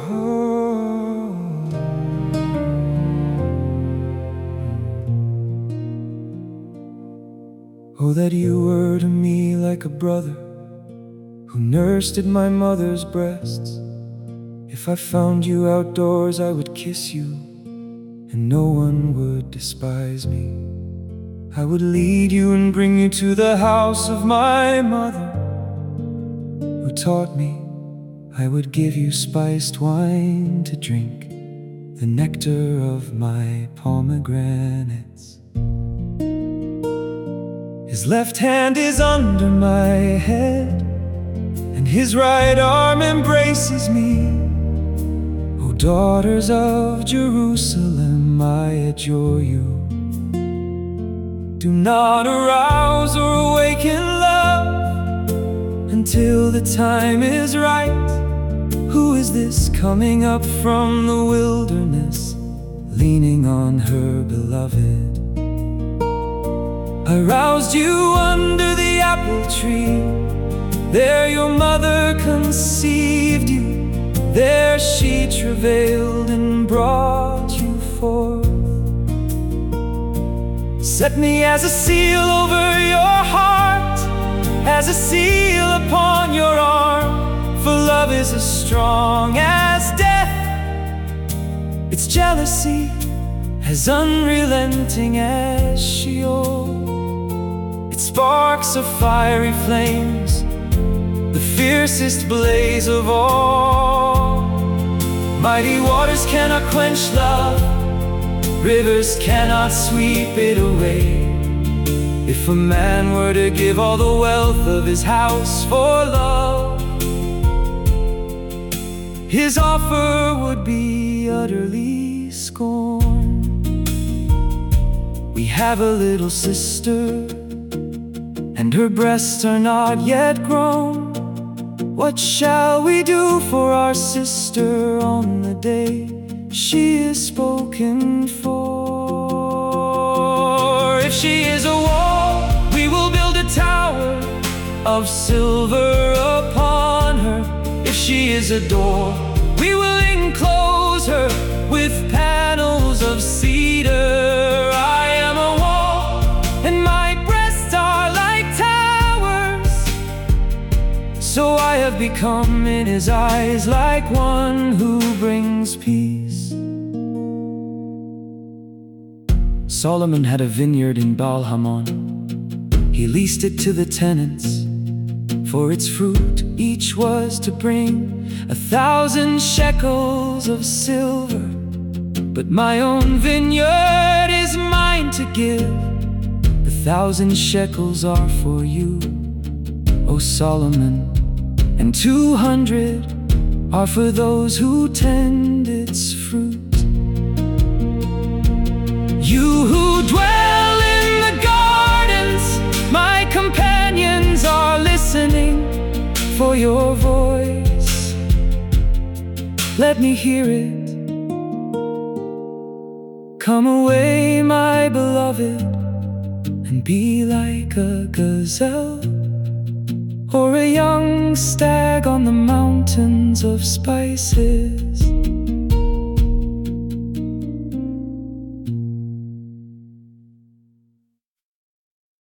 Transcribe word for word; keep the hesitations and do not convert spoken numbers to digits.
Oh. Oh, that you were to me like a brother who nursed at my mother's breasts. If I found you outdoors, I would kiss you, and no one would despise me. I would lead you and bring you to the house of my mother, who taught me I would give you spiced wine to drink, the nectar of my pomegranates. His left hand is under my head, and his right arm embraces me. O daughters of Jerusalem, I adjure you, do not arouse or awaken love until the time is right. Who is this coming up from the wilderness, leaning on her beloved? I roused you under the apple tree. There your mother conceived you. There she travailed and brought you forth. Set me as a seal over your heart, as a seal upon your arm. For love is as strong as death, its jealousy as unrelenting as Sheol. Its sparks are fiery flames, the fiercest blaze of all. Mighty waters cannot quench love, rivers cannot sweep it away. If a man were to give all the wealth of his house for love, his offer would be utterly scorned. We have a little sister, and her breasts are not yet grown. What shall we do for our sister on the day she is spoken for? If she is a wall, we will build a tower of silver upon her. If she is a door, we will enclose her with panels of cedar. I am a wall, and my breasts are like towers, so I have become in his eyes like one who brings peace. Solomon had a vineyard in Baal-Hamon. He leased it to the tenants. For its fruit each was to bring a thousand shekels of silver. But my own vineyard is mine to give. The thousand shekels are for you, O Solomon, and two hundred are for those who tend its fruit. You who dwell in the gardens, my companions are listening for your voice. Let me hear it. Come away, my beloved, and be like a gazelle, or a young stag on the mountains of spices.